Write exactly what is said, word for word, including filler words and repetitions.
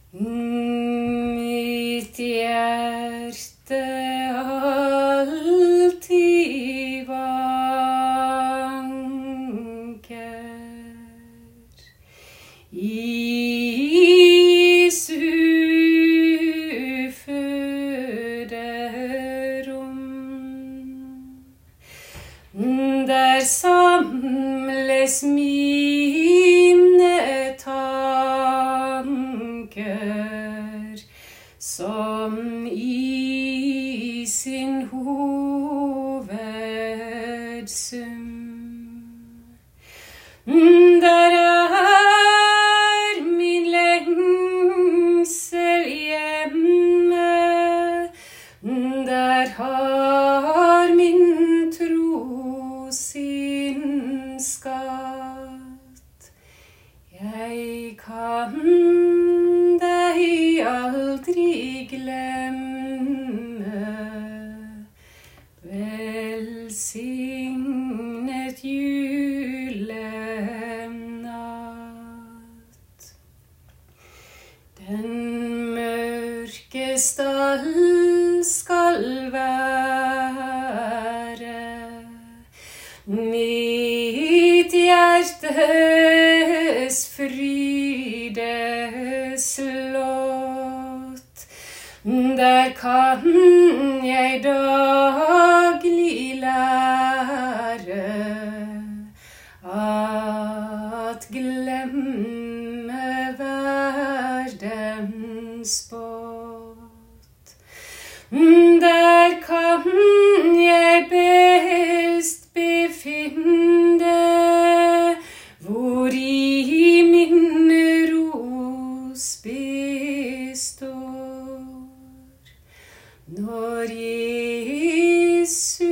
Mitt hjerte alltid vanker Jesu føderom. Der samles mine tanker som i sin hovedsum. Der er min lengsel hjemme, der har min tro sin skatt. Jeg kan deg aldri glemme, velsignet julenatt. Den mørke stall skal være mitt hjertes frydeslott. Der kan jeg daglig lære at glemme verdens spott. Der kan jeg best befinne hvor i min ros består. Når Jesus